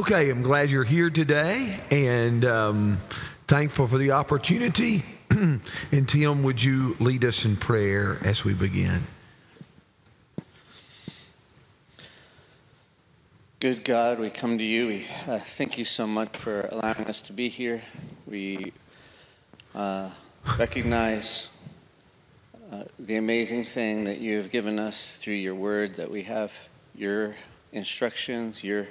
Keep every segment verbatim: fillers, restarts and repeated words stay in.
Okay, I'm glad you're here today, and um, thankful for the opportunity. And Tim, would you lead us in prayer as we begin? Good God, we come to you. We uh, thank you so much for allowing us to be here. We uh, recognize uh, the amazing thing that you have given us through your word, that we have your instructions, your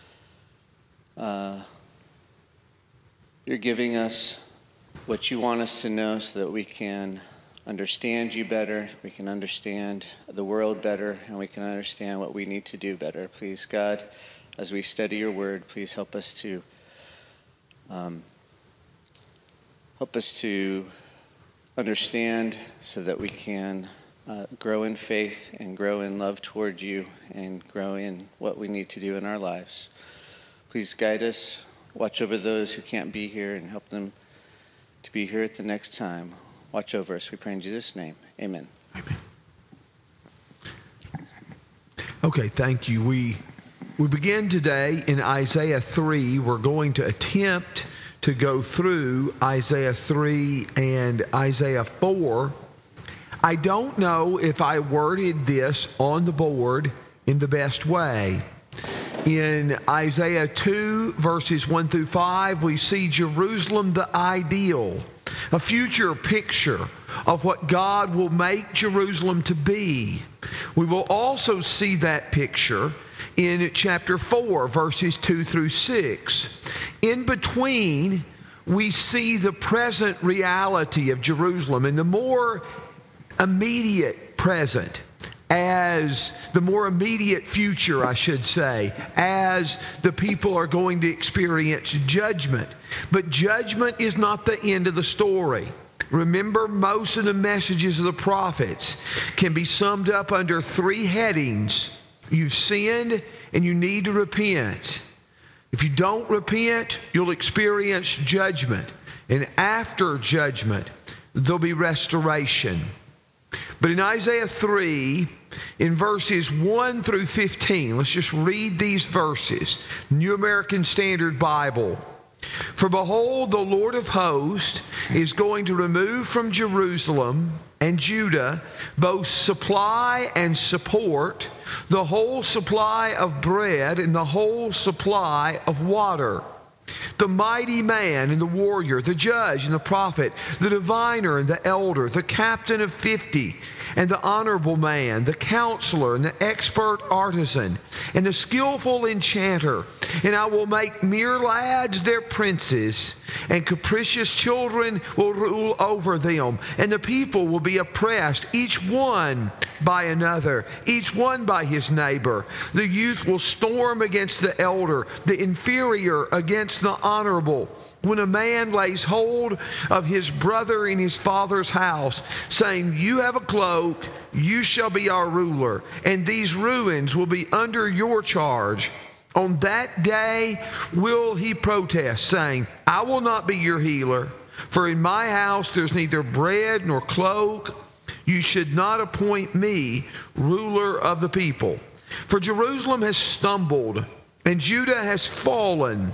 uh, you're giving us what you want us to know so that we can understand you better, we can understand the world better, and we can understand what we need to do better. Please, God, as we study your word, please help us to um, help us to understand so that we can uh, grow in faith and grow in love toward you and grow in what we need to do in our lives. Please guide us, watch over those who can't be here, and help them to be here at the next time. Watch over us, we pray in Jesus' name. Amen. Amen. Okay, thank you. We we begin today in Isaiah three. We're going to attempt to go through Isaiah three and Isaiah four. I don't know if I worded this on the board in the best way. In Isaiah two, verses one through five, we see Jerusalem the ideal, a future picture of what God will make Jerusalem to be. We will also see that picture in chapter four, verses two through six. In between, we see the present reality of Jerusalem and the more immediate present, as the more immediate future, I should say, as the people are going to experience judgment. But judgment is not the end of the story. Remember, most of the messages of the prophets can be summed up under three headings. You've sinned and you need to repent. If you don't repent, you'll experience judgment. And after judgment, there'll be restoration. But in Isaiah three, in verses one through fifteen, let's just read these verses. New American Standard Bible. For behold, the Lord of hosts is going to remove from Jerusalem and Judah both supply and support, the whole supply of bread and the whole supply of water. The mighty man and the warrior, the judge and the prophet, the diviner and the elder, the captain of fifty, and the honorable man, the counselor and the expert artisan, and the skillful enchanter. And I will make mere lads their princes, and capricious children will rule over them. And the people will be oppressed, each one by another, each one by his neighbor. The youth will storm against the elder, the inferior against the honorable. When a man lays hold of his brother in his father's house, saying, "You have a cloak, you shall be our ruler, and these ruins will be under your charge." On that day will he protest, saying, "I will not be your healer, for in my house there's neither bread nor cloak. You should not appoint me ruler of the people. For Jerusalem has stumbled, and Judah has fallen,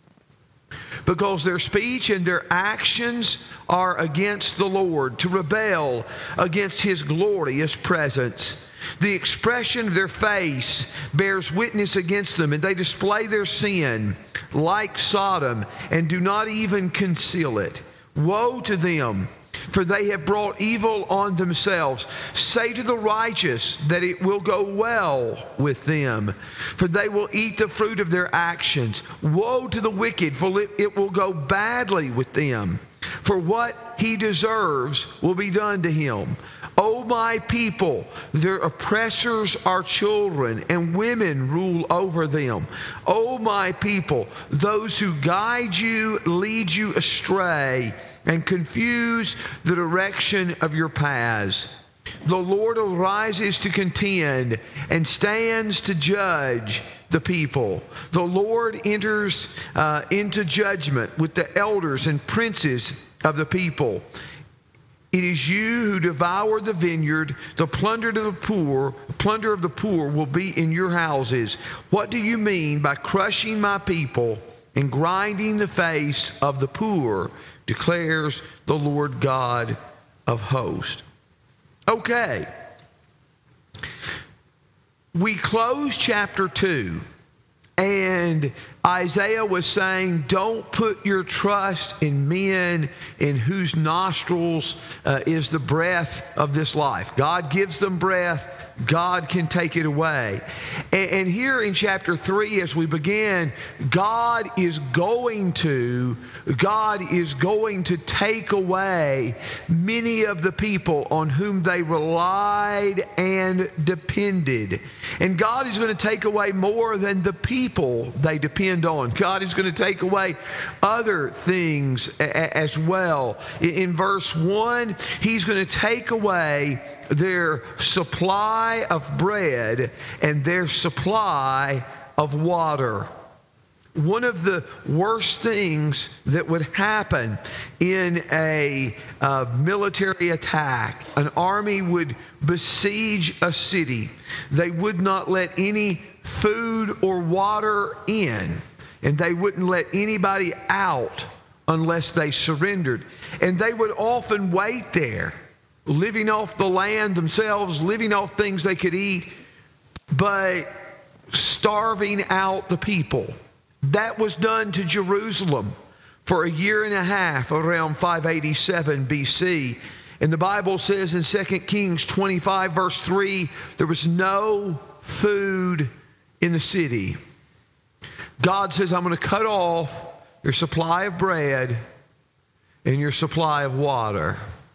because their speech and their actions are against the Lord, to rebel against his glorious presence. The expression of their face bears witness against them, and they display their sin like Sodom, and do not even conceal it. Woe to them, for they have brought evil on themselves. Say to the righteous that it will go well with them, for they will eat the fruit of their actions. Woe to the wicked, for it will go badly with them, for what he deserves will be done to him. O my people, their oppressors are children, and women rule over them. O my people, those who guide you lead you astray, and confuse the direction of your paths. The Lord arises to contend and stands to judge the people. The Lord enters uh, into judgment with the elders and princes of the people. It is you who devour the vineyard. The plunder of the poor, plunder of the poor will be in your houses. What do you mean by crushing my people and grinding the face of the poor, declares the Lord God of hosts. Okay. We close chapter two, and Isaiah was saying, don't put your trust in men in whose nostrils uh, is the breath of this life. God gives them breath. God can take it away. And, and here in chapter three, as we begin, God is going to, God is going to take away many of the people on whom they relied and depended. And God is going to take away more than the people they depend on. God is going to take away other things a- as well. In, in verse one, He's going to take away their supply of bread and their supply of water. One of the worst things that would happen in a uh, military attack, an army would besiege a city. They would not let any food or water in, and they wouldn't let anybody out unless they surrendered. And they would often wait there, living off the land themselves, living off things they could eat, but starving out the people. That was done to Jerusalem for a year and a half around five eighty-seven B C. And the Bible says in Second Kings twenty-five verse three, there was no food in the city. God says, I'm going to cut off your supply of bread and your supply of water.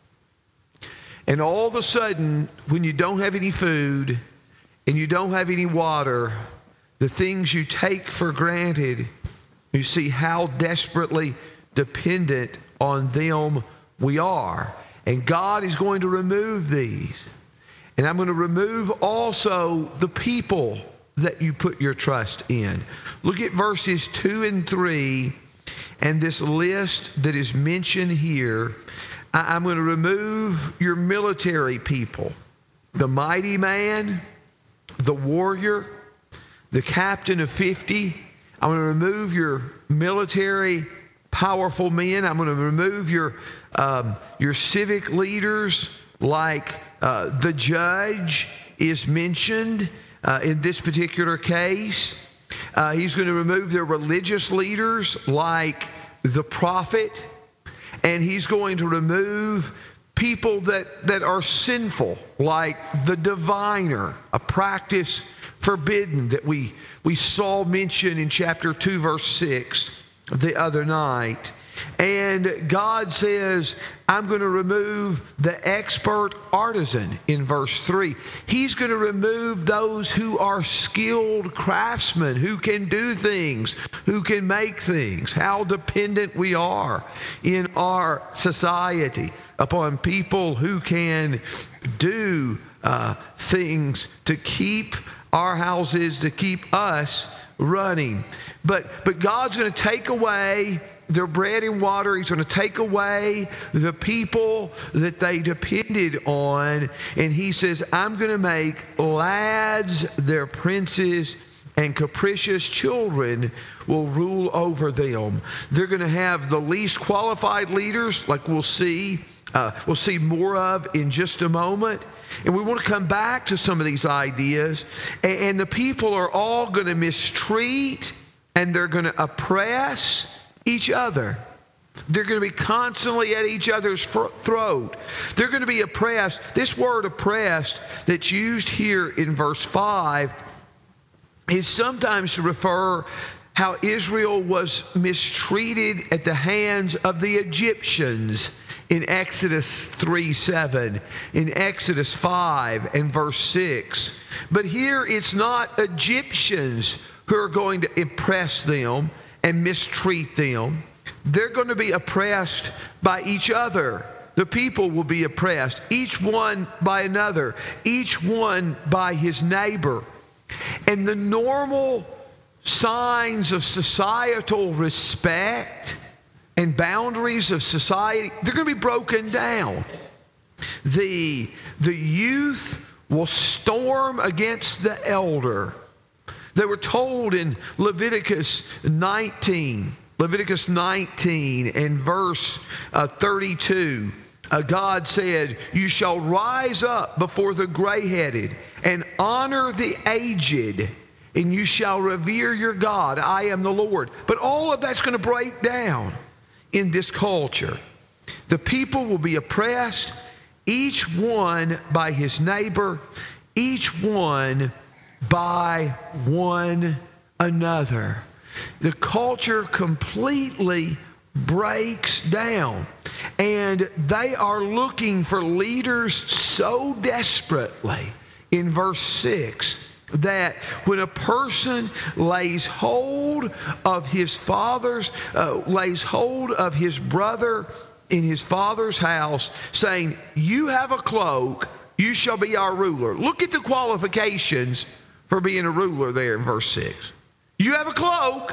And all of a sudden, when you don't have any food and you don't have any water, the things you take for granted, you see how desperately dependent on them we are. And God is going to remove these. And I'm going to remove also the people that you put your trust in. Look at verses two and three and this list that is mentioned here. I'm going to remove your military people, the mighty man, the warrior, the captain of fifty. I'm going to remove your military powerful men. I'm going to remove your um, your civic leaders, like uh, the judge is mentioned uh, in this particular case. Uh, he's going to remove their religious leaders, like the prophet. And he's going to remove people that, that are sinful, like the diviner, a practice forbidden that we, we saw mentioned in chapter two, verse six the other night. And God says, I'm going to remove the expert artisan in verse three. He's going to remove those who are skilled craftsmen, who can do things, who can make things. How dependent we are in our society upon people who can do uh, things to keep our houses, to keep us running. But, but God's going to take away their bread and water. He's going to take away the people that they depended on. And he says, I'm going to make lads their princes, and capricious children will rule over them. They're going to have the least qualified leaders, like we'll see, uh, we'll see more of in just a moment. And we want to come back to some of these ideas. And, and the people are all going to mistreat and they're going to oppress each other. They're going to be constantly at each other's throat. They're going to be oppressed. This word oppressed that's used here in verse five is sometimes to refer how Israel was mistreated at the hands of the Egyptians in Exodus three seven, in Exodus five and verse six. But here it's not Egyptians who are going to oppress them and mistreat them. They're going to be oppressed by each other. The people will be oppressed, each one by another, each one by his neighbor. And the normal signs of societal respect and boundaries of society, they're going to be broken down. The, the youth will storm against the elder. They were told in Leviticus nineteen, Leviticus nineteen and verse uh, thirty-two, uh, God said, "You shall rise up before the gray-headed and honor the aged, and you shall revere your God. I am the Lord." But all of that's going to break down in this culture. The people will be oppressed, each one by his neighbor, each one by one another. The culture completely breaks down, and they are looking for leaders so desperately in verse six that when a person lays hold of his father's, uh, lays hold of his brother in his father's house, saying, "You have a cloak, you shall be our ruler." Look at the qualifications for being a ruler there in verse six. You have a cloak.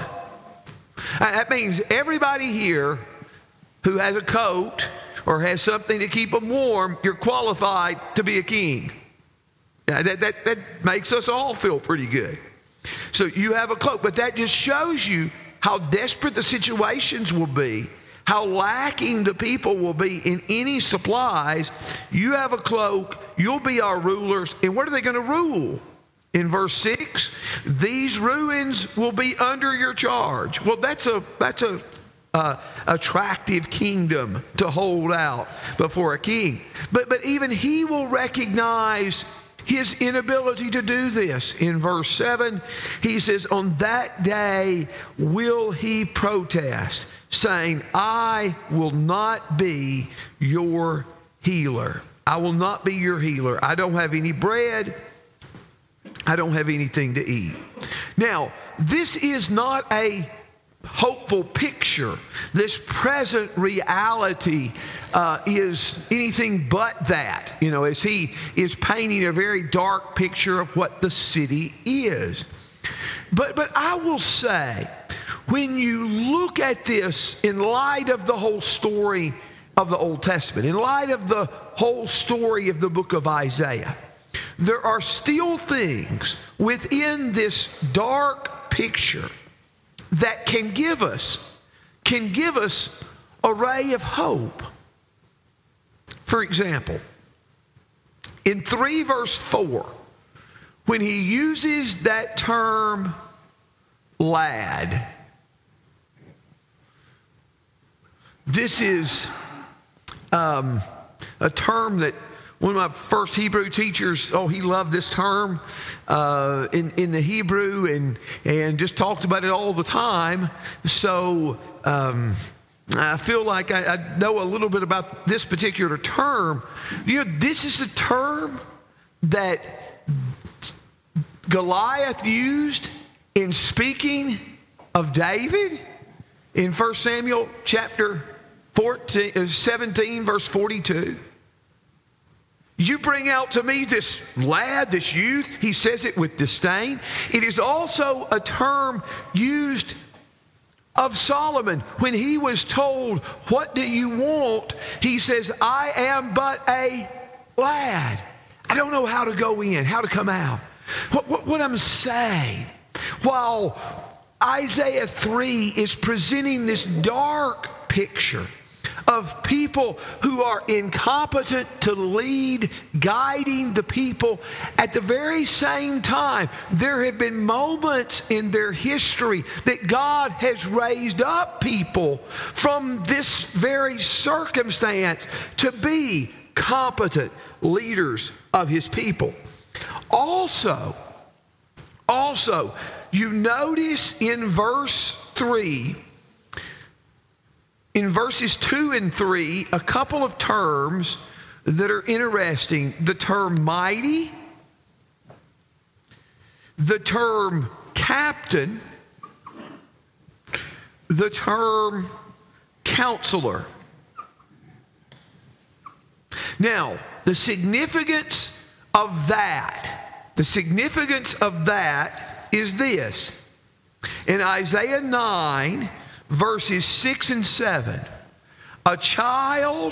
That means everybody here who has a coat or has something to keep them warm, you're qualified to be a king. Yeah, that, that, that makes us all feel pretty good. So you have a cloak, but that just shows you how desperate the situations will be, how lacking the people will be in any supplies. You have a cloak, you'll be our rulers. And what are they going to rule? In verse six, these ruins will be under your charge. Well, that's a that's a uh, attractive kingdom to hold out before a king. But but even he will recognize his inability to do this. In verse seven, he says, "On that day will he protest, saying, I will not be your healer. I will not be your healer. I don't have any bread. I don't have anything to eat." Now, this is not a hopeful picture. This present reality uh, is anything but that, you know, as he is painting a very dark picture of what the city is. But, but I will say, when you look at this in light of the whole story of the Old Testament, in light of the whole story of the book of Isaiah, there are still things within this dark picture that can give us, can give us a ray of hope. For example, in three verse four, when he uses that term lad, this is um, a term that one of my first Hebrew teachers, oh, he loved this term uh, in, in the Hebrew and, and just talked about it all the time. So um, I feel like I, I know a little bit about this particular term. You know, this is a term that Goliath used in speaking of David in First Samuel chapter fourteen, seventeen, verse forty-two. You bring out to me this lad, this youth. He says it with disdain. It is also a term used of Solomon. When he was told, "What do you want?" he says, "I am but a lad. I don't know how to go in, how to come out." What, what, what I'm saying, while Isaiah three is presenting this dark picture of people who are incompetent to lead, guiding the people, at the very same time, there have been moments in their history that God has raised up people from this very circumstance to be competent leaders of his people. Also, also, you notice in verse three, in verses two and three, a couple of terms that are interesting. The term mighty, the term captain, the term counselor. Now, the significance of that, the significance of that is this. In Isaiah nine, verses six and seven, a child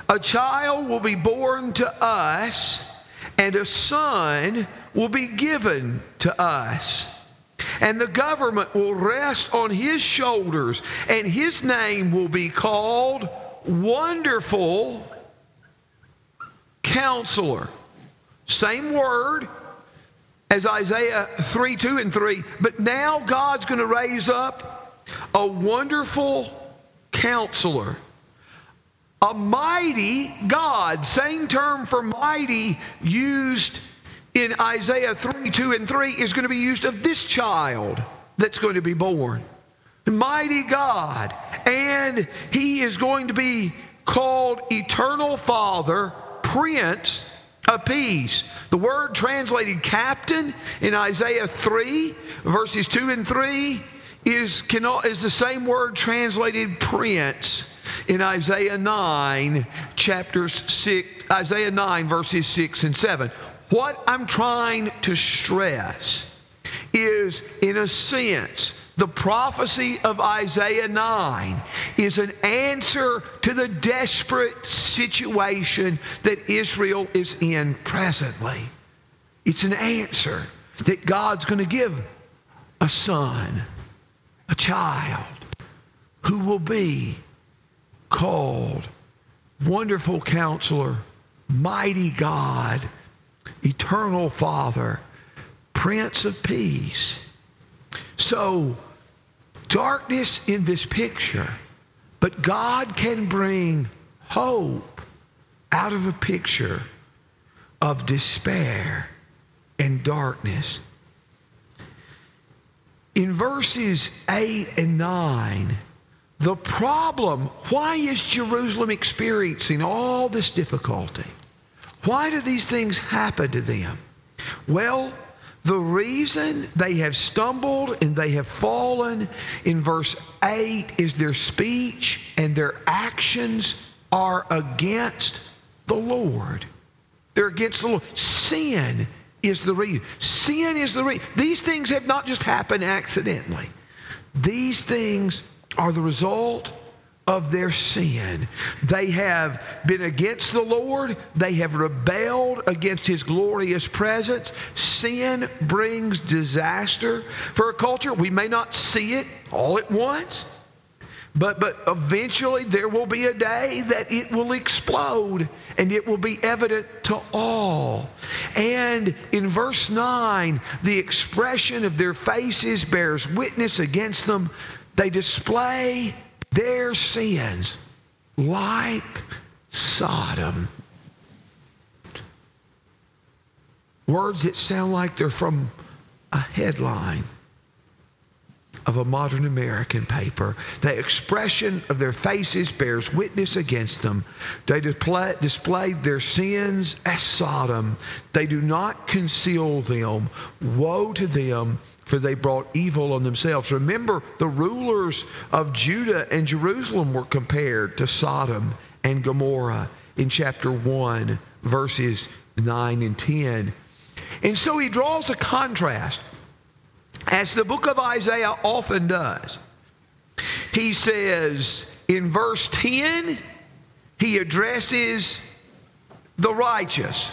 a child will be born to us, and a son will be given to us. And the government will rest on his shoulders, and his name will be called Wonderful Counselor. Same word as Isaiah three, two, and three. But now God's going to raise up a wonderful counselor. A mighty God. Same term for mighty used in Isaiah three, two, and three is going to be used of this child that's going to be born. Mighty God. And he is going to be called Eternal Father, Prince of Peace. The word translated captain in Isaiah three, verses two and three, is, cannot, is the same word translated prince in Isaiah nine, chapters six, Isaiah nine, verses six and seven. What I'm trying to stress is, in a sense, the prophecy of Isaiah nine is an answer to the desperate situation that Israel is in presently. It's an answer that God's going to give a son, a child, who will be called Wonderful Counselor, Mighty God, Eternal Father, Prince of Peace. So, darkness in this picture, but God can bring hope out of a picture of despair and darkness. In verses eight and nine, the problem, why is Jerusalem experiencing all this difficulty? Why do these things happen to them? Well, the reason they have stumbled and they have fallen in verse eight is their speech and their actions are against the Lord. They're against the Lord. Sin is the reason. Sin is the reason. These things have not just happened accidentally. These things are the result of their sin. They have been against the Lord. They have rebelled against His glorious presence. Sin brings disaster for a culture. We may not see it all at once, but, but eventually there will be a day that it will explode and it will be evident to all. And in verse nine, the expression of their faces bears witness against them. They display their sins like Sodom. Words that sound like they're from a headline of a modern American paper. The expression of their faces bears witness against them. They display, displayed their sins as Sodom. They do not conceal them. Woe to them, for they brought evil on themselves. Remember, the rulers of Judah and Jerusalem were compared to Sodom and Gomorrah in chapter one, verses nine and ten. And so he draws a contrast, as the book of Isaiah often does. He says in verse ten, he addresses the righteous.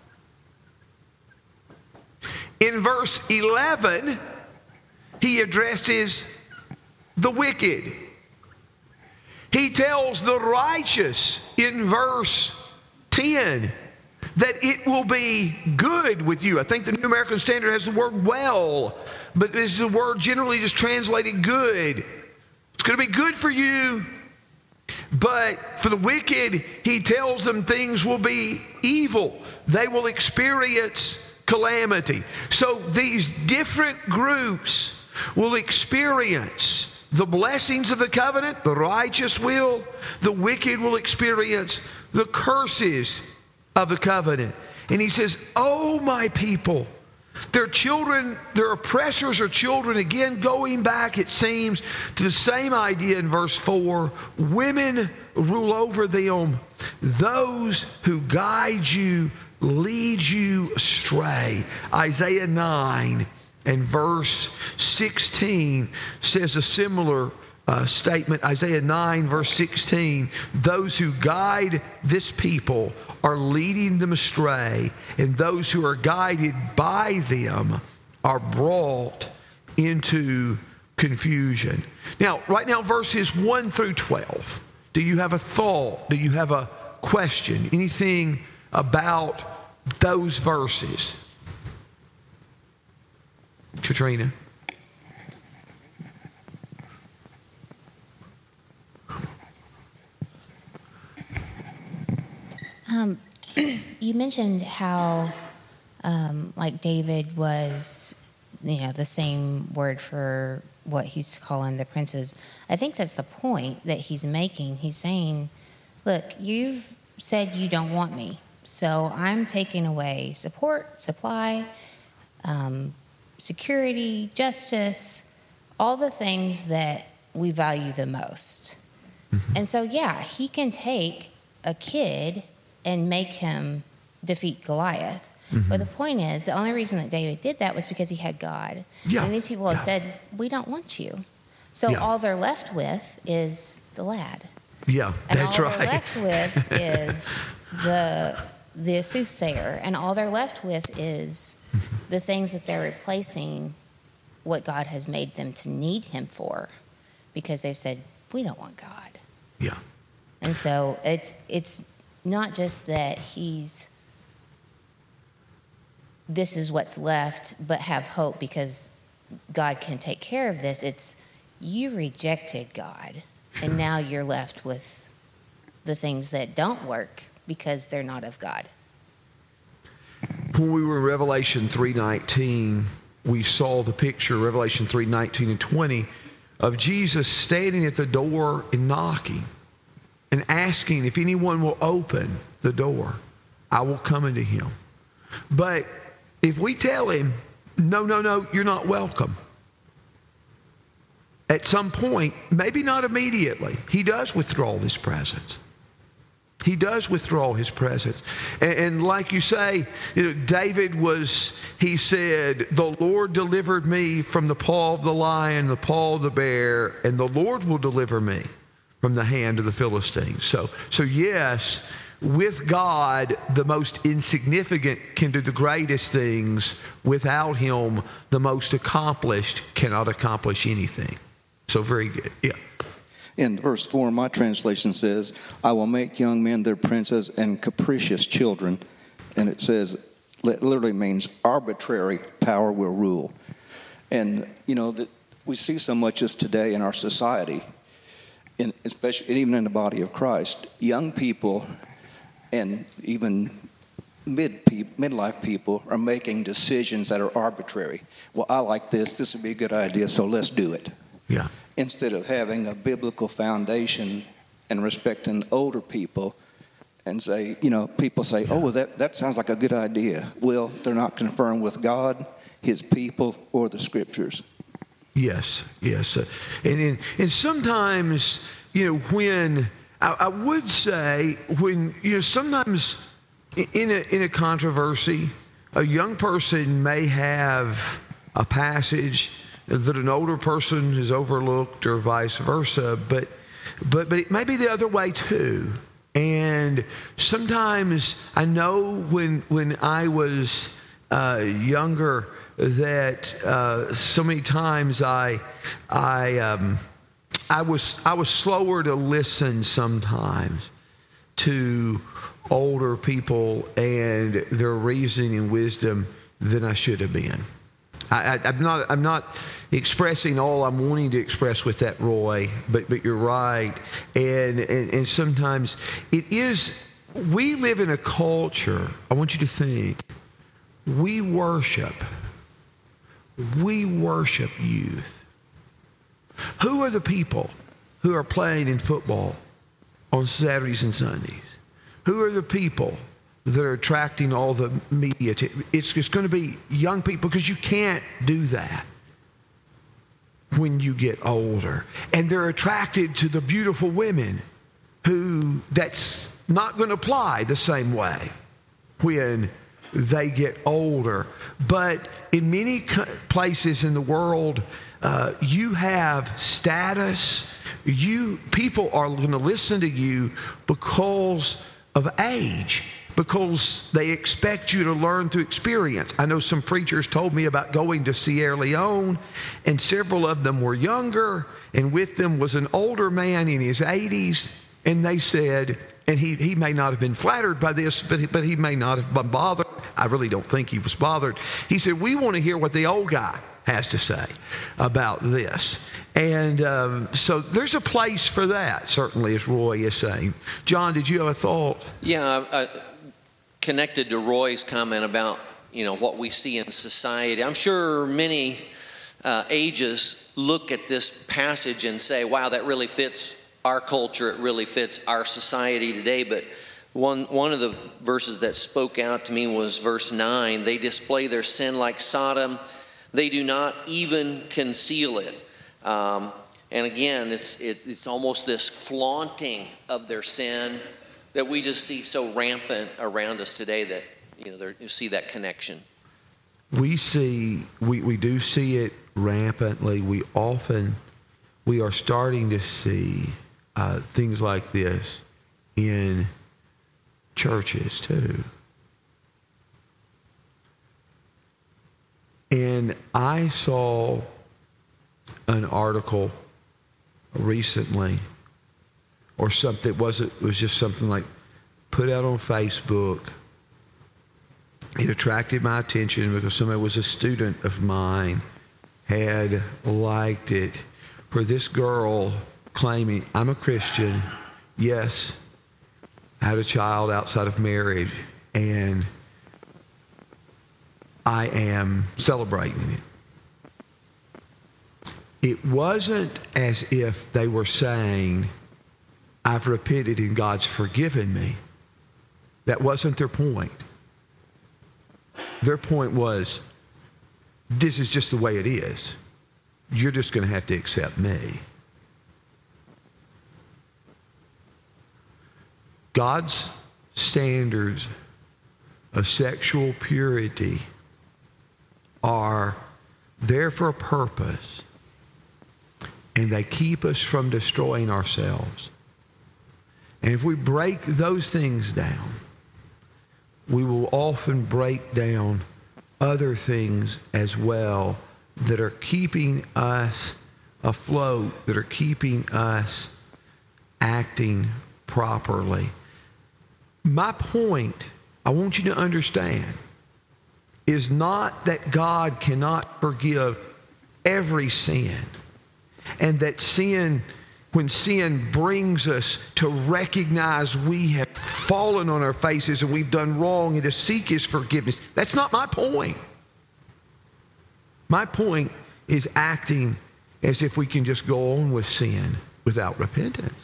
In verse eleven, he addresses the wicked. He tells the righteous in verse ten that it will be good with you. I think the New American Standard has the word well, but this is a word generally just translated good. It's going to be good for you. But for the wicked, he tells them things will be evil. They will experience calamity. So these different groups will experience the blessings of the covenant. The righteous will. The wicked will experience the curses of the covenant. And he says, oh, my people, their children, their oppressors are children. Again, going back, it seems, to the same idea in verse four. Women rule over them. Those who guide you lead you astray. Isaiah nine and verse sixteen says a similar uh, statement, Isaiah nine, verse sixteen, those who guide this people are leading them astray, and those who are guided by them are brought into confusion. Now, right now, verses one through twelve. Do you have a thought? Do you have a question? Anything about those verses? Katrina? Um, you mentioned how, um, like David was, you know, the same word for what he's calling the princes. I think that's the point that he's making. He's saying, look, you've said you don't want me, so I'm taking away support, supply, um, security, justice, all the things that we value the most. Mm-hmm. And so, yeah, he can take a kid and make him defeat Goliath. Mm-hmm. But the point is, the only reason that David did that was because he had God. Yeah. And these people have yeah. said, we don't want you. So yeah. all they're left with is the lad. Yeah, and that's all right. they're left with is the the soothsayer. And all they're left with is the things that they're replacing what God has made them to need him for. Because they've said, we don't want God. Yeah. And so it's it's not just that he's, this is what's left, but have hope because God can take care of this. It's, you rejected God, and now you're left with the things that don't work because they're not of God. When we were in Revelation three nineteen, we saw the picture, Revelation three nineteen and twenty, of Jesus standing at the door and knocking and asking if anyone will open the door, I will come into him. But if we tell him, no, no, no, you're not welcome, at some point, maybe not immediately, he does withdraw his presence. He does withdraw his presence. And, and like you say, you know, David was, he said, the Lord delivered me from the paw of the lion, the paw of the bear, and the Lord will deliver me from the hand of the Philistines. So, so yes, with God, the most insignificant can do the greatest things. Without him, the most accomplished cannot accomplish anything. So very good. Yeah. In verse four, my translation says, I will make young men their princes and capricious children. And it says, it literally means arbitrary power will rule. And, you know, that we see so much as today in our society, in, especially and even in the body of Christ, young people and even mid midlife people are making decisions that are arbitrary. Well, I like this. This would be a good idea, so let's do it. Yeah. Instead of having a biblical foundation and respecting older people and say, you know, people say, oh, well, that, that sounds like a good idea. Well, they're not confirmed with God, his people, or the scriptures. Yes, yes. Uh, and, and and sometimes, you know, when, I, I would say, when, you know, sometimes in a, in a controversy, a young person may have a passage that an older person has overlooked or vice versa, but but but it may be the other way too. And sometimes I know when when I was uh, younger that uh, so many times I I um, I was I was slower to listen sometimes to older people and their reasoning and wisdom than I should have been. I, I, I'm not. I'm not expressing all I'm wanting to express with that, Roy. But but you're right. And and, and sometimes it is. We live in a culture. I want you to think. We worship. We worship youth. Who are the people who are playing in football on Saturdays and Sundays? Who are the people that are attracting all the media? To, it's just going to be young people, because you can't do that when you get older. And they're attracted to the beautiful women who that's not going to apply the same way when they get older. But in many places in the world, uh, you have status. You people are going to listen to you because of age, because they expect you to learn through experience. I know some preachers told me about going to Sierra Leone, and several of them were younger, and with them was an older man in his eighties, and they said, and he, he may not have been flattered by this, but he, but he may not have been bothered. I really don't think he was bothered. He said, we want to hear what the old guy has to say about this. And um, so there's a place for that, certainly, as Roy is saying. John, did you have a thought? Yeah, uh, connected to Roy's comment about, you know, what we see in society. I'm sure many uh, ages look at this passage and say, wow, that really fits our culture, it really fits our society today. But one one of the verses that spoke out to me was verse nine. They display their sin like Sodom. They do not even conceal it. Um, and again, it's, it's it's almost this flaunting of their sin that we just see so rampant around us today that, you know, there, you see that connection. We see, we, we do see it rampantly. We often, we are starting to see uh, things like this in churches too. And I saw an article recently, or something, it wasn't, it was just something like put out on Facebook. It attracted my attention because somebody was a student of mine, had liked it, for this girl claiming, I'm a Christian, yes, I had a child outside of marriage, and I am celebrating it. It wasn't as if they were saying, I've repented and God's forgiven me. That wasn't their point. Their point was, this is just the way it is. You're just going to have to accept me. God's standards of sexual purity are there for a purpose, and they keep us from destroying ourselves. And if we break those things down, we will often break down other things as well that are keeping us afloat, that are keeping us acting properly. My point, I want you to understand, is not that God cannot forgive every sin, and that sin, when sin brings us to recognize we have fallen on our faces and we've done wrong and to seek His forgiveness. That's not my point. My point is acting as if we can just go on with sin without repentance.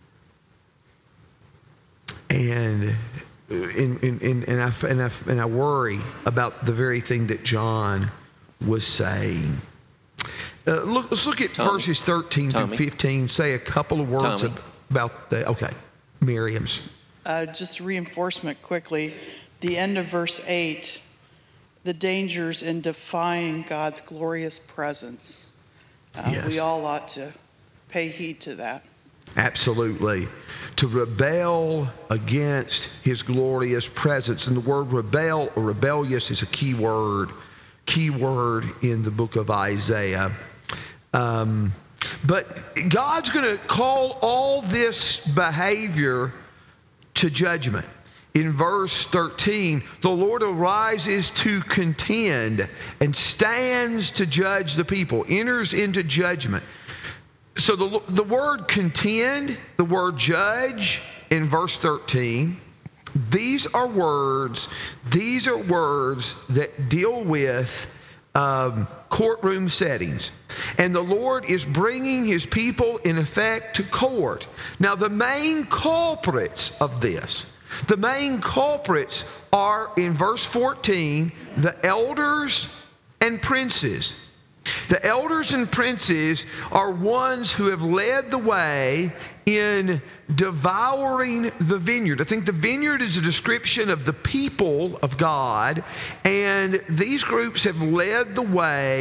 And in, in, in, and, I, and, I, and I worry about the very thing that John was saying. Uh, look, let's look at Tommy. verses thirteen Tommy. through fifteen. Say a couple of words ab- about the, okay, Miriam's. Uh, just reinforcement quickly. The end of verse eight, the dangers in defying God's glorious presence. Uh, yes. We all ought to pay heed to that. Absolutely. To rebel against His glorious presence. And the word rebel or rebellious is a key word, key word in the book of Isaiah. Um, but God's going to call all this behavior to judgment. In verse thirteen, the Lord arises to contend and stands to judge the people, enters into judgment. So the, the word contend, the word judge in verse thirteen, these are words, these are words that deal with um, courtroom settings. And the Lord is bringing His people, in effect, to court. Now, the main culprits of this, the main culprits are, in verse fourteen, the elders and princes. The elders and princes are ones who have led the way in devouring the vineyard. I think the vineyard is a description of the people of God, and these groups have led the way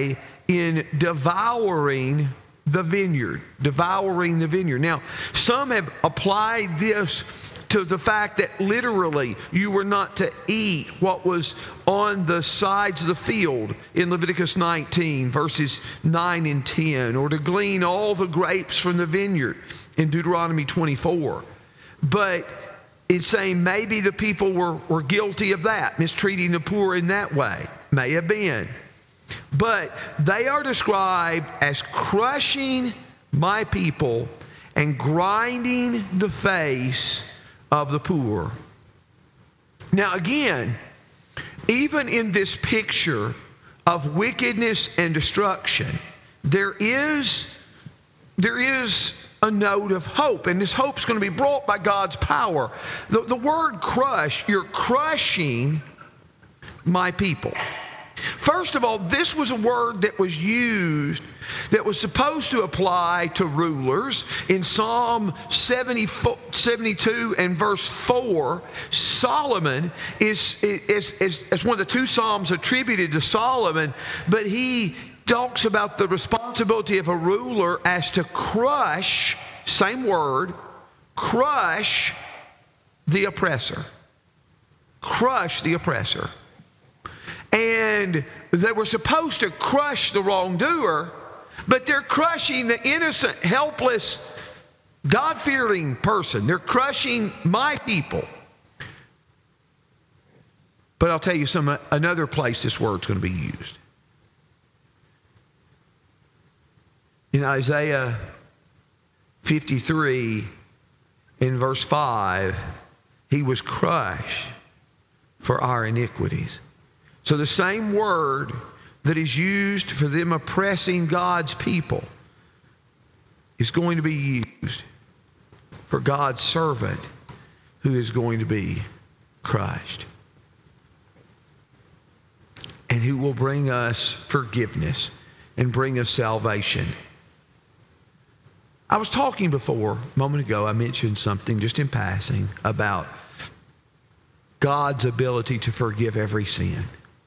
in devouring the vineyard, devouring the vineyard. Now, some have applied this to the fact that literally you were not to eat what was on the sides of the field in Leviticus nineteen, verses nine and ten, or to glean all the grapes from the vineyard in Deuteronomy twenty-four. But it's saying maybe the people were, were guilty of that, mistreating the poor in that way. May have been. But they are described as crushing my people and grinding the face of the poor. Now again, even in this picture of wickedness and destruction, there is, there is a note of hope, and this hope is going to be brought by God's power. The, the word crush, you're crushing my people. First of all, this was a word that was used that was supposed to apply to rulers. In Psalm seventy-two and verse four, Solomon is, is, is, is one of the two Psalms attributed to Solomon, but he talks about the responsibility of a ruler as to crush, same word, crush the oppressor. Crush the oppressor. And they were supposed to crush the wrongdoer, but they're crushing the innocent, helpless, God-fearing person. They're crushing my people. But I'll tell you some another place this word's going to be used. In Isaiah fifty-three, in verse five, he was crushed for our iniquities. So the same word that is used for them oppressing God's people is going to be used for God's servant who is going to be crushed, and who will bring us forgiveness and bring us salvation. I was talking before, a moment ago, I mentioned something just in passing about God's ability to forgive every sin.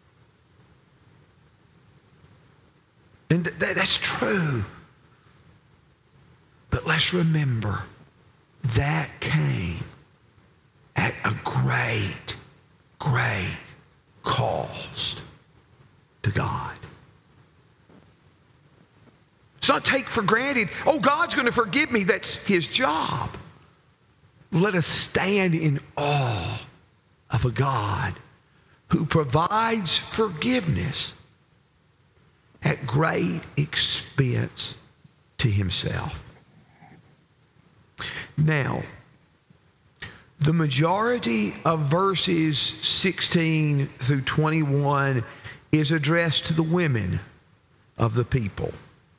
And th- that's true. But let's remember, that came at a great, great cost to God. Let's not take for granted, oh, God's going to forgive me. That's his job. Let us stand in awe of a God who provides forgiveness at great expense to himself. Now, the majority of verses sixteen through twenty-one is addressed to the women of the people.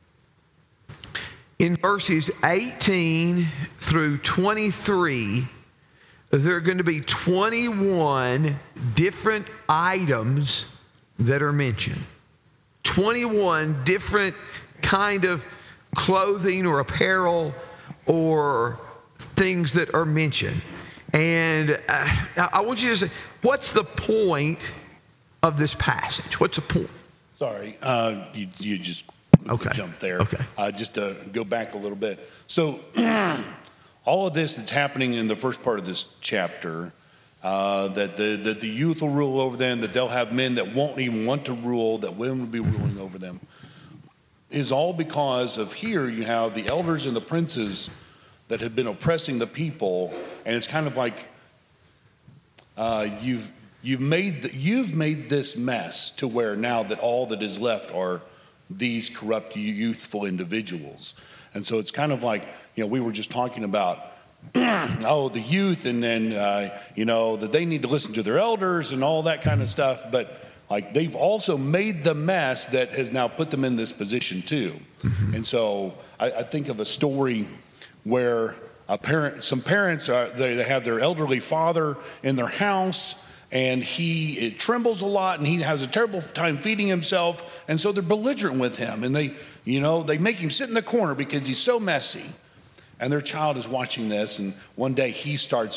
In verses eighteen through twenty-three, there are going to be twenty-one different items that are mentioned. twenty-one different kind of clothing or apparel or things that are mentioned. And uh, I want you to say, what's the point of this passage? What's the point? Sorry, uh, you, you just okay. jumped there. Okay. Uh, just to go back a little bit. So all of this that's happening in the first part of this chapter, uh, that the that the youth will rule over them, that they'll have men that won't even want to rule, that women will be ruling over them, is all because of here you have the elders and the princes that have been oppressing the people, and it's kind of like uh, you've you've made the, you've made this mess to where now that all that is left are these corrupt youthful individuals. And so it's kind of like, you know, we were just talking about oh, the youth, and then uh, you know that they need to listen to their elders and all that kind of stuff, but like they've also made the mess that has now put them in this position too. Mm-hmm. And so I, I think of a story where a parent, some parents are they, they have their elderly father in their house, and he it trembles a lot, and he has a terrible time feeding himself, and so they're belligerent with him, and they you know they make him sit in the corner because he's so messy. And their child is watching this, and one day he starts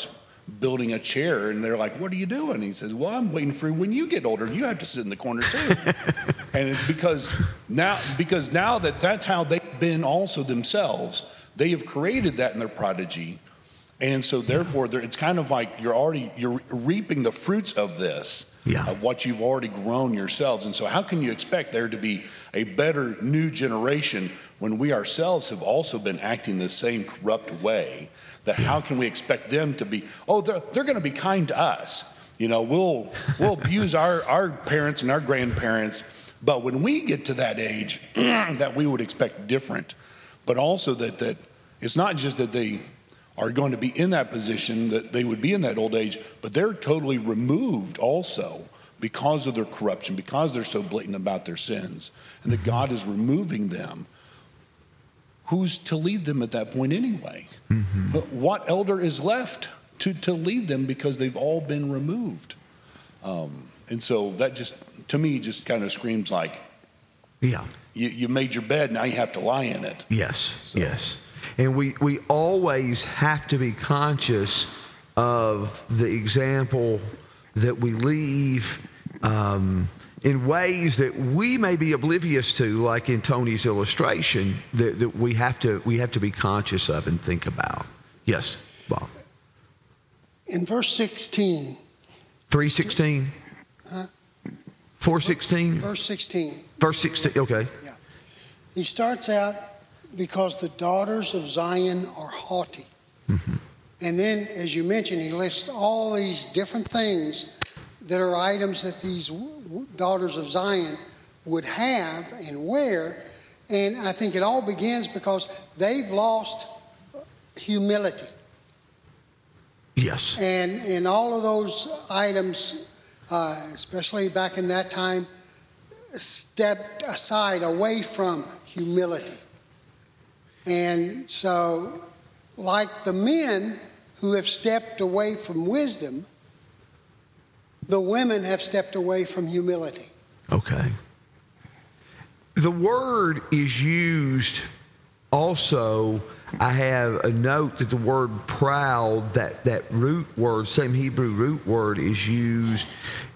building a chair, and they're like, "What are you doing?" He says, "Well, I'm waiting for when you get older. You have to sit in the corner too." And it's because now, because now that that's how they've been also themselves, they have created that in their prodigy, and so therefore, it's kind of like you're already you're reaping the fruits of this, yeah. of what you've already grown yourselves. And so, how can you expect there to be a better new generation when we ourselves have also been acting the same corrupt way? That how can we expect them to be, oh, they're, they're going to be kind to us. You know, we'll we'll abuse our, our parents and our grandparents, but when we get to that age, that we would expect different. But also that, that it's not just that they are going to be in that position, that they would be in that old age, but they're totally removed also because of their corruption, because they're so blatant about their sins, and that God is removing them. Who's to lead them at that point anyway? Mm-hmm. What elder is left to, to lead them because they've all been removed? Um, and so that just, to me, just kind of screams like, yeah, you, you made your bed, now you have to lie in it. Yes, so. yes. And we, we always have to be conscious of the example that we leave um, in ways that we may be oblivious to, like in Tony's illustration, that, that we have to we have to be conscious of and think about. Yes, Bob. In verse sixteen. three sixteen? Huh? four sixteen? Verse sixteen. Verse sixteen, okay. Yeah. He starts out, because the daughters of Zion are haughty. Mm-hmm. And then, as you mentioned, he lists all these different things that are items that these daughters of Zion would have and wear. And I think it all begins because they've lost humility. Yes. And, and all of those items, uh, especially back in that time, stepped aside away from humility. And so, like the men who have stepped away from wisdom, the women have stepped away from humility. Okay. The word is used also, I have a note that the word proud, that, that root word, same Hebrew root word, is used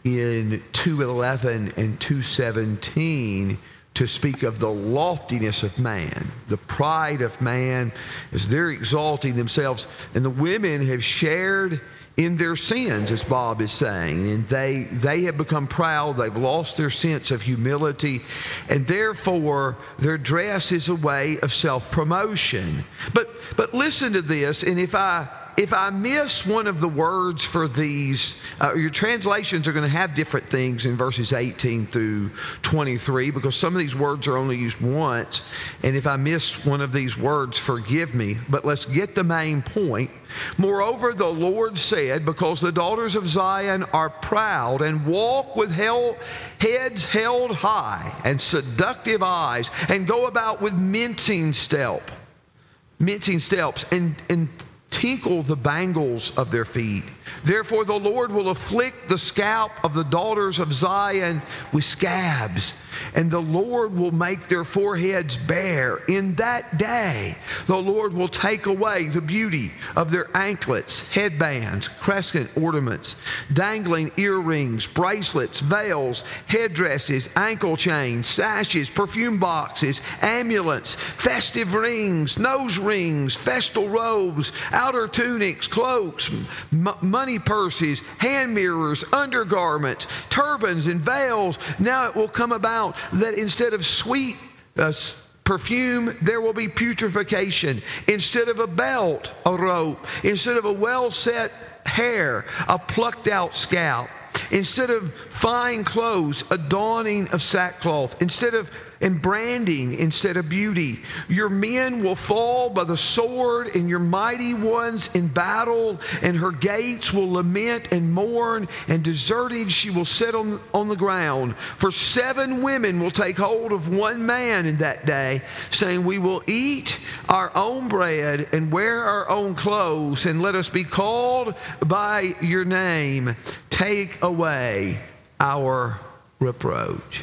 in two eleven and two seventeen to speak of the loftiness of man, the pride of man, as they're exalting themselves. And the women have shared in their sins, as Bob is saying, and they they have become proud. They've lost their sense of humility, and therefore their dress is a way of self-promotion. But but listen to this, and if I if I miss one of the words for these, uh, your translations are going to have different things in verses eighteen through twenty-three, because some of these words are only used once. And if I miss one of these words, forgive me. But let's get the main point. Moreover, the Lord said, because the daughters of Zion are proud and walk with held, heads held high and seductive eyes, and go about with mincing step, mincing steps, and and tinkle the bangles of their feet. Therefore the Lord will afflict the scalp of the daughters of Zion with scabs, and the Lord will make their foreheads bare. In that day the Lord will take away the beauty of their anklets, headbands, crescent ornaments, dangling earrings, bracelets, veils, headdresses, ankle chains, sashes, perfume boxes, amulets, festive rings, nose rings, festal robes, outer tunics, cloaks, m- money purses, hand mirrors, undergarments, turbans, and veils. Now it will come about that instead of sweet uh, perfume, there will be putrefaction. Instead of a belt, a rope. Instead of a well-set hair, a plucked out scalp. Instead of fine clothes, a donning of sackcloth. Instead of and branding, instead of beauty. Your men will fall by the sword, and your mighty ones in battle, and her gates will lament and mourn, and deserted she will sit on, on the ground. For seven women will take hold of one man in that day, saying, we will eat our own bread and wear our own clothes, and let us be called by your name. Take away our reproach.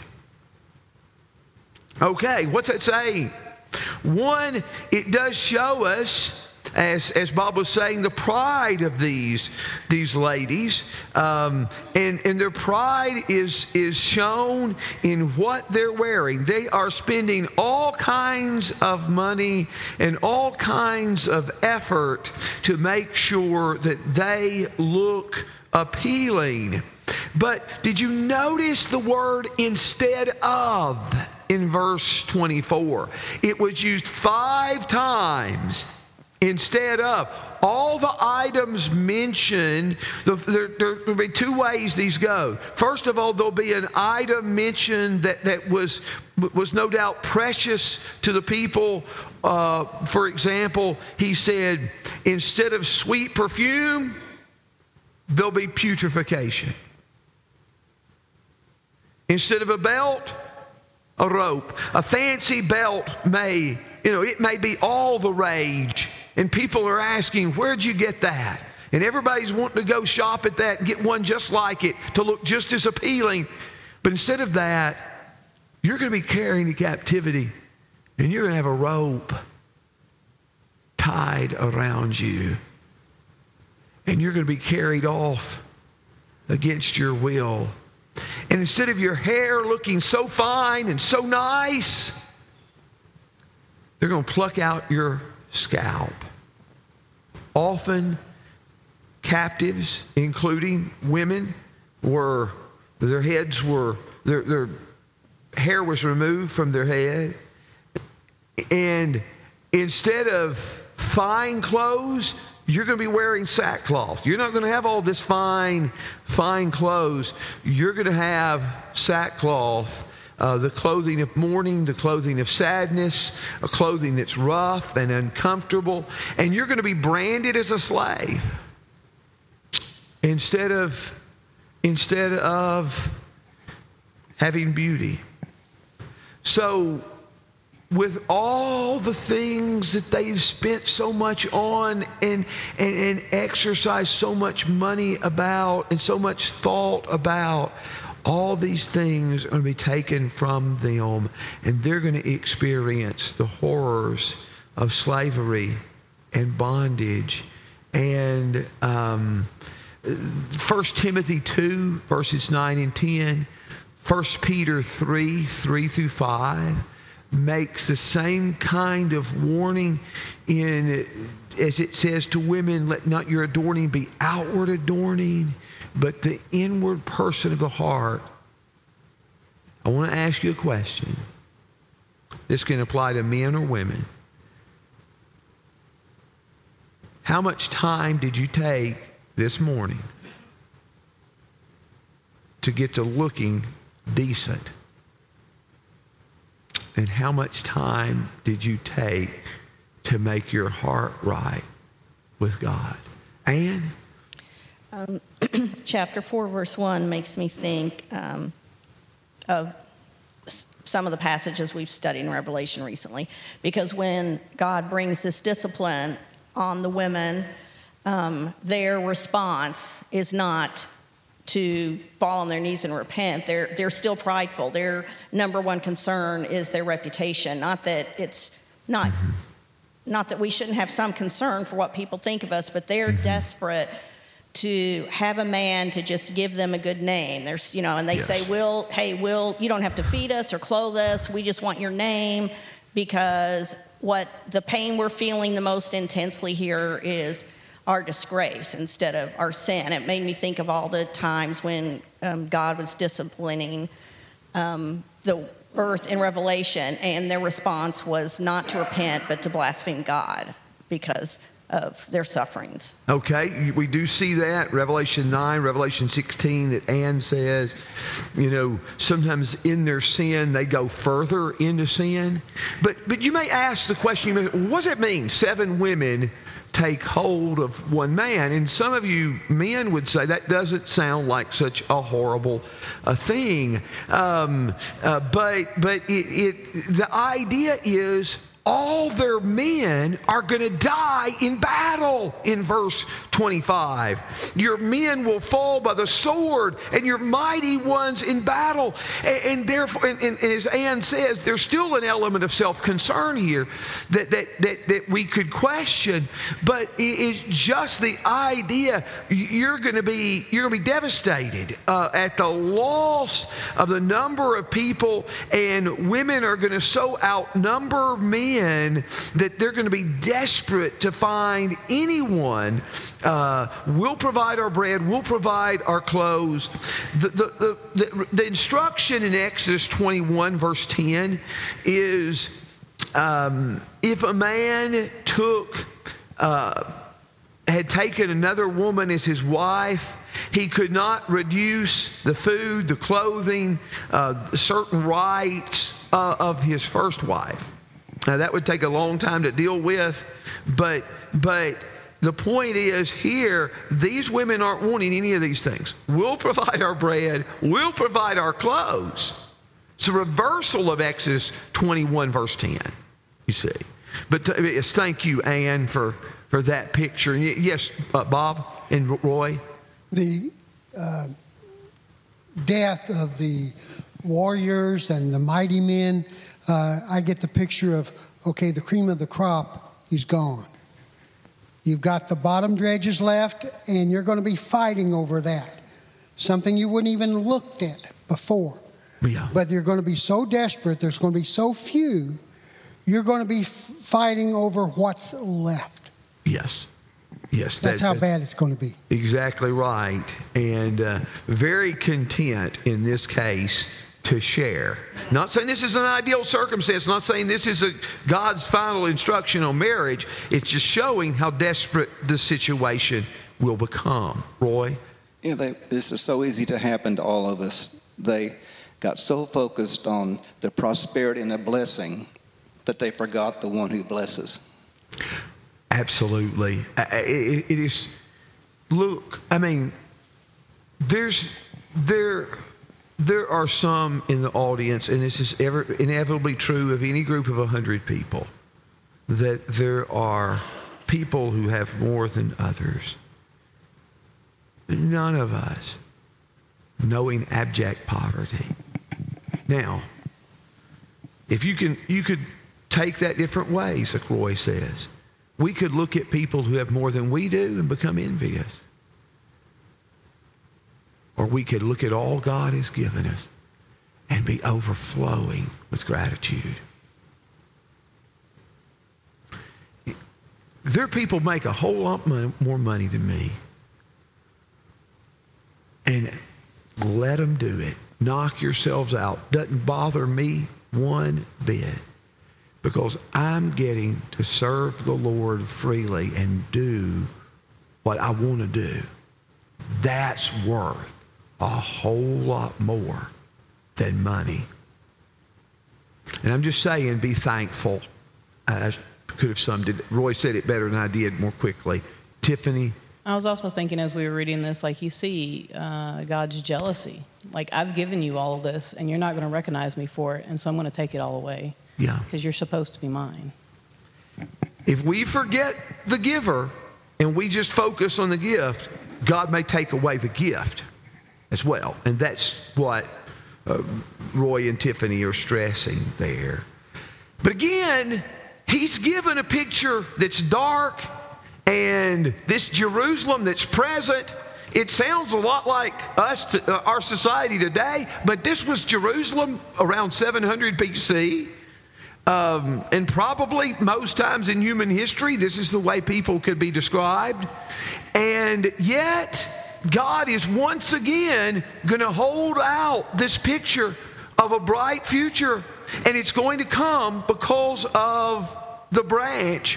Okay, what's that saying? One, it does show us as, as Bob was saying, the pride of these, these ladies. Um, and, and their pride is, is shown in what they're wearing. They are spending all kinds of money and all kinds of effort to make sure that they look appealing. But did you notice the word instead of in verse twenty-four? It was used five times. Instead of. All the items mentioned, there, there will be two ways these go. First of all, there'll be an item mentioned that, that was, was no doubt precious to the people. Uh, for example, he said, instead of sweet perfume, there'll be putrefaction. Instead of a belt, a rope. A fancy belt may, you know, it may be all the rage. And people are asking, where'd you get that? And everybody's wanting to go shop at that and get one just like it to look just as appealing. But instead of that, you're going to be carrying to captivity, and you're going to have a rope tied around you. And you're going to be carried off against your will. And instead of your hair looking so fine and so nice, they're going to pluck out your scalp. Often, captives, including women, were, their heads were, their, their hair was removed from their head. And instead of fine clothes, you're going to be wearing sackcloth. You're not going to have all this fine, fine clothes. You're going to have sackcloth. Uh, the clothing of mourning, the clothing of sadness, a clothing that's rough and uncomfortable, and you're going to be branded as a slave instead of instead of having beauty. So, with all the things that they've spent so much on and, and, and exercised so much money about and so much thought about, all these things are going to be taken from them, and they're going to experience the horrors of slavery and bondage. And um, First Timothy two, verses nine and ten, First Peter three, three through five, makes the same kind of warning in, as it says to women, let not your adorning be outward adorning, but the inward person of the heart. I want to ask you a question. This can apply to men or women. How much time did you take this morning to get to looking decent? And how much time did you take to make your heart right with God? Anne? Um, chapter four, verse one makes me think um, of s- some of the passages we've studied in Revelation recently. Because when God brings this discipline on the women, um, their response is not to fall on their knees and repent. They're, they're still prideful. Their number one concern is their reputation. Not that it's not, not that we shouldn't have some concern for what people think of us, but they're desperate to have a man to just give them a good name. There's, you know, and they yes. say, "Will, hey, Will, you don't have to feed us or clothe us. We just want your name," because what the pain we're feeling the most intensely here is our disgrace instead of our sin. It made me think of all the times when um, God was disciplining um, the earth in Revelation, and their response was not to repent, but to blaspheme God because of their sufferings. Okay, we do see that, Revelation nine, Revelation sixteen, that Anne says, you know, sometimes in their sin, they go further into sin. But but you may ask the question, you may, what does it mean, seven women take hold of one man? And some of you men would say that doesn't sound like such a horrible a thing. Um, uh, but but it, it the idea is all their men are going to die in battle in verse twenty-five. Your men will fall by the sword and your mighty ones in battle. And, and therefore, and, and, and as Ann says, there's still an element of self-concern here that, that, that, that we could question, but it is just the idea you're going to be, you're going to be devastated uh, at the loss of the number of people, and women are going to so outnumber men that they're going to be desperate to find anyone. Uh, we'll provide our bread, we'll provide our clothes. The, the, the, the, the instruction in Exodus twenty-one, verse ten is um, if a man took, uh, had taken another woman as his wife, he could not reduce the food, the clothing, uh, certain rights uh, of his first wife. Now, that would take a long time to deal with, but but the point is here, these women aren't wanting any of these things. We'll provide our bread. We'll provide our clothes. It's a reversal of Exodus twenty-one, verse ten, you see. But to, yes, thank you, Ann, for, for that picture. Yes, uh, Bob and Roy? The uh, death of the warriors and the mighty men, Uh, I get the picture of, okay, the cream of the crop is gone. You've got the bottom dredges left, and you're going to be fighting over that. Something you wouldn't even looked at before. Yeah. But you're going to be so desperate, there's going to be so few, you're going to be f- fighting over what's left. Yes. Yes. That's that, how that's bad it's going to be. Exactly right. And uh, very content in this case to share. Not saying this is an ideal circumstance, not saying this is a God's final instruction on marriage. It's just showing how desperate the situation will become. Roy? Yeah, they, this is so easy to happen to all of us. They got so focused on the prosperity and the blessing that they forgot the one who blesses. Absolutely. It, it is, look, I mean, there's, there, There are some in the audience, and this is ever inevitably true of any group of a hundred people, that there are people who have more than others. None of us knowing abject poverty. Now, if you can, you could take that different ways, like Roy says. We could look at people who have more than we do and become envious. Or we could look at all God has given us and be overflowing with gratitude. There are people who make a whole lot more money than me. And let them do it. Knock yourselves out. Doesn't bother me one bit. Because I'm getting to serve the Lord freely and do what I want to do. That's worth a whole lot more than money. And I'm just saying, be thankful. I could have summed it. Roy said it better than I did, more quickly. Tiffany? I was also thinking as we were reading this, like you see uh, God's jealousy. Like, I've given you all of this, and you're not going to recognize me for it, and so I'm going to take it all away. Yeah. Because you're supposed to be mine. If we forget the giver and we just focus on the gift, God may take away the gift as well. And that's what uh, Roy and Tiffany are stressing there. But again, he's given a picture that's dark, and this Jerusalem that's present, it sounds a lot like us, to, uh, our society today, but this was Jerusalem around seven hundred B C. Um, and probably most times in human history, this is the way people could be described. And yet, God is once again going to hold out this picture of a bright future. And it's going to come because of the branch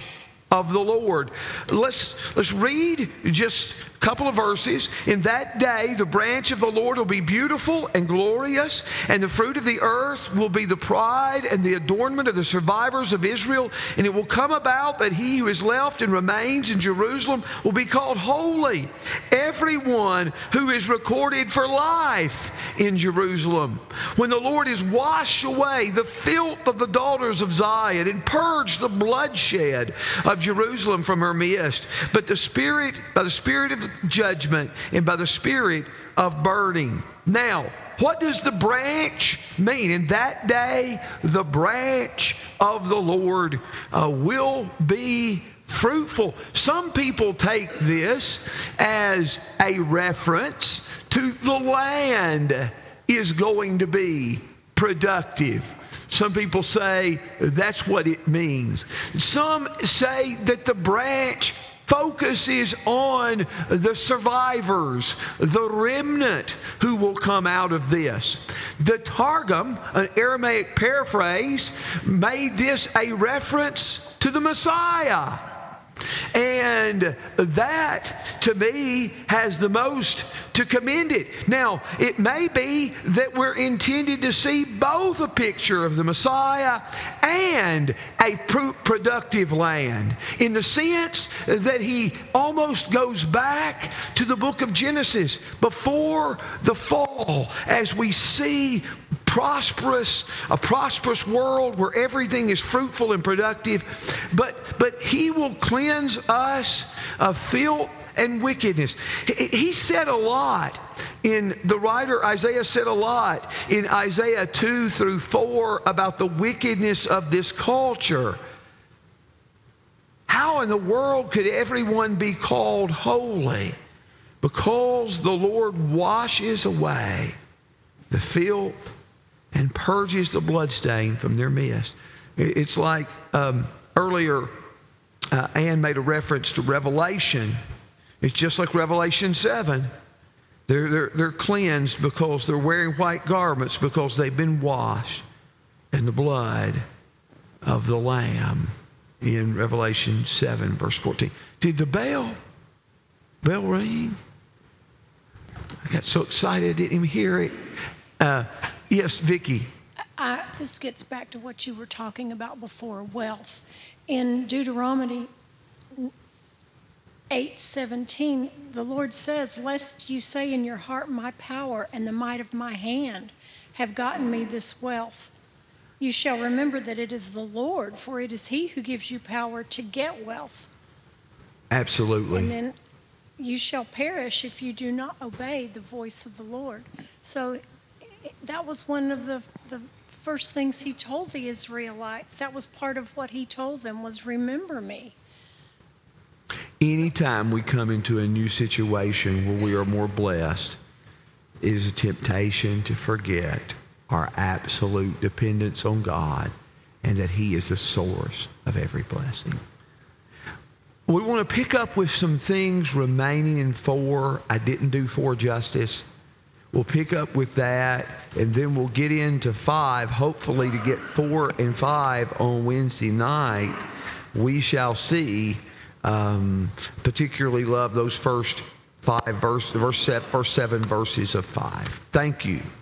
of the Lord. Let's, let's read just a couple of verses. In that day, the branch of the Lord will be beautiful and glorious, and the fruit of the earth will be the pride and the adornment of the survivors of Israel. And it will come about that he who is left and remains in Jerusalem will be called holy, everyone who is recorded for life in Jerusalem. When the Lord has washed away the filth of the daughters of Zion and purged the bloodshed of Jerusalem from her midst, but the Spirit, by the Spirit of judgment and by the Spirit of burning. Now, what does the branch mean? In that day, the branch of the Lord uh, will be fruitful. Some people take this as a reference to the land is going to be productive. Some people say that's what it means. Some say that the branch focuses on the survivors, the remnant who will come out of this. The Targum, an Aramaic paraphrase, made this a reference to the Messiah. And that, to me, has the most to commend it. Now, it may be that we're intended to see both a picture of the Messiah and a productive land, in the sense that he almost goes back to the book of Genesis before the fall, as we see prosperous, a prosperous world where everything is fruitful and productive. But, but he will cleanse us of filth and wickedness. He, he said a lot in, the writer Isaiah said a lot in Isaiah two through four about the wickedness of this culture. How in the world could everyone be called holy? Because the Lord washes away the filth and purges the bloodstain from their midst. It's like um, earlier, uh, Ann made a reference to Revelation. It's just like Revelation seven. They're, they're, they're cleansed because they're wearing white garments, because they've been washed in the blood of the Lamb in Revelation seven, verse fourteen. Did the bell, bell ring? I got so excited I didn't even hear it. Uh, yes, Vicki. I, this gets back to what you were talking about before, wealth. In Deuteronomy eight seventeen, the Lord says, "Lest you say in your heart, my power and the might of my hand have gotten me this wealth. You shall remember that it is the Lord, for it is he who gives you power to get wealth." Absolutely. And then, "You shall perish if you do not obey the voice of the Lord." So that was one of the, the first things he told the Israelites. That was part of what he told them, was remember me. Anytime we come into a new situation where we are more blessed, it is a temptation to forget our absolute dependence on God and that he is the source of every blessing. We want to pick up with some things remaining in four. I didn't do four justice. We'll pick up with that, and then we'll get into five, hopefully to get four and five on Wednesday night. We shall see. Um, particularly love those first five verse, verse seven, first seven verses of five. Thank you.